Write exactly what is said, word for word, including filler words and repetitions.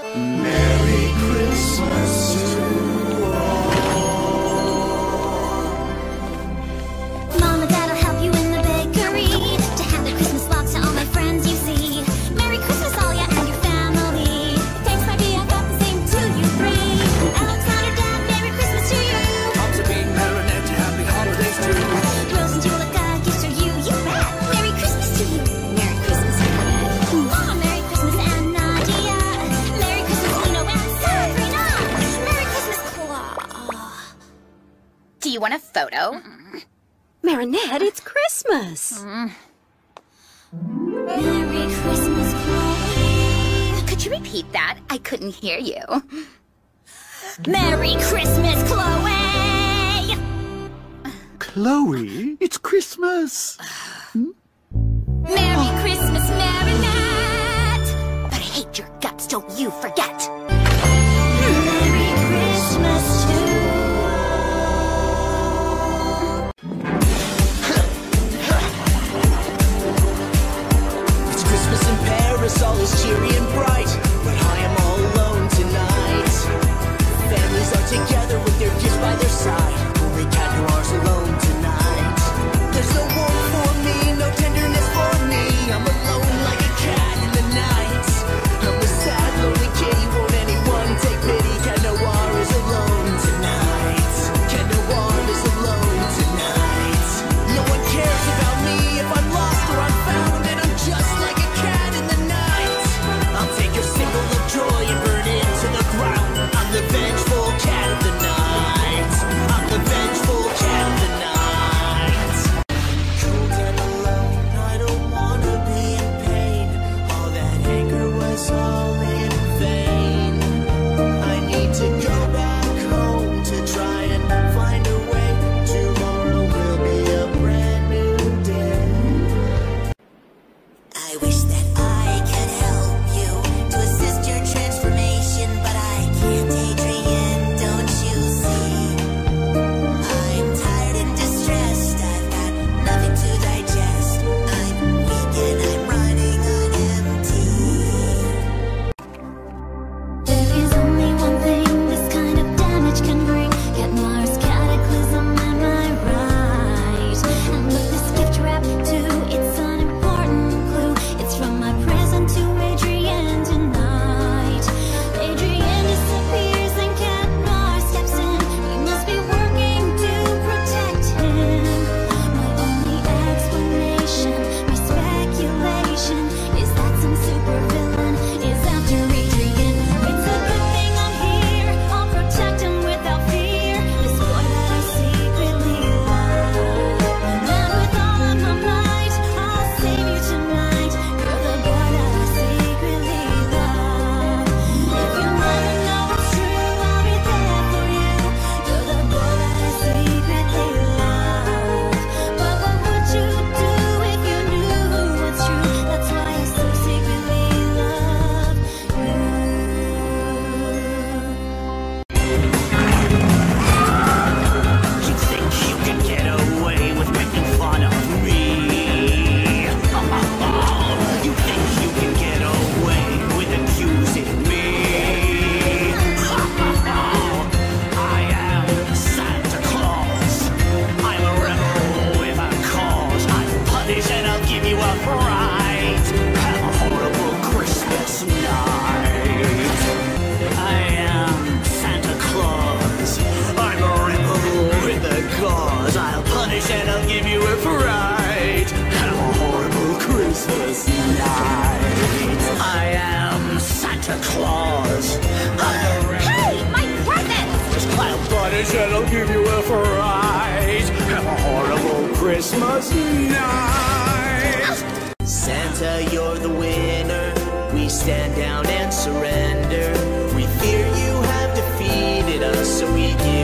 Merry Christmas to all. Mom and Dad will help you in the bakery to hand the Christmas log to all my friends you see. Merry Christmas, all ya and your family. Thanks, my dear, I got the same to you three. Alexander, Dad, Merry Christmas to you. Mom's a being Marinette, happy holidays too. Rose and Julia got gifts for you, you bet. Merry Christmas to you. Merry Christmas, Marinette. Mom, Merry Christmas, and Nadia. Merry Christmas, Lino and Sabrina. Merry Christmas, Claw. Do you want a photo? Marinette, it's Christmas. Merry Christmas, Chloe. Could you repeat that? I couldn't hear you. Merry Christmas, Chloe. Chloe, it's Christmas. Merry Christmas, Marinette. But I hate your guts, don't you forget. Merry Christmas to It's Christmas in Paris, all is cheery and bright, but I am all alone tonight. Families are together with their gifts by their side. Only cat noirs alone tonight. There's no warmth for me, no tenderness for me. I'm alone like a cat in the night. I'm a sad, lonely kitty. Won't anyone take pity? Cat Noir is alone tonight. Cat Noir is alone tonight. No one cares about me if I'm lost or I'm found, and I'm just like a cat in the night. I'll take your symbol of joy and burn it to the ground. I'm the vengeful cat of the night. I'm the vengeful cat of the night. Cold and alone, I don't wanna be in pain. All that anger was all in vain. I need to go back home to try and find a way. Tomorrow will be a brand new day. I wish that I could help you to assist your transformation, but I can't, Adrian, don't you see? I'm tired and distressed, I've got nothing to digest. I'm weak and I'm running on empty. There is only one thing this kind of damage can bring. Cat Noir's cataclysm, am I right? And with this gift wrap too, it's an important clue. It's from my present to Adrian tonight. Adrian disappears and Cat Noir steps in. He must be working to protect him. My only explanation, my speculation, is that some supervillain is after Adrian. It's a good thing I'm here. I'll protect him without fear. This boy that I secretly love. And with all of my might, I'll save you tonight. You're the boy that I secretly love. If you never know it's true, I'll be there for you. You're the boy that I secretly love. But what would you do if you knew it's true? That's why I so secretly love you. You think you can get away with making fun of me? You think you can get away with accusing me? I am Santa Claus. I'm a rebel with a cause. I'll punish and I'll give you a fright. Have a horrible Christmas night. I am Santa Claus. I'm a rebel with a cause. I'll punish and I'll give you a fright. Have a horrible Christmas night. I am Santa Claus. I'm a rebel. Hey, my presents! I'll punish and I'll give you a fright. Have a horrible Christmas night. Santa, you're the winner. We stand down and surrender. We fear you have defeated us, so we give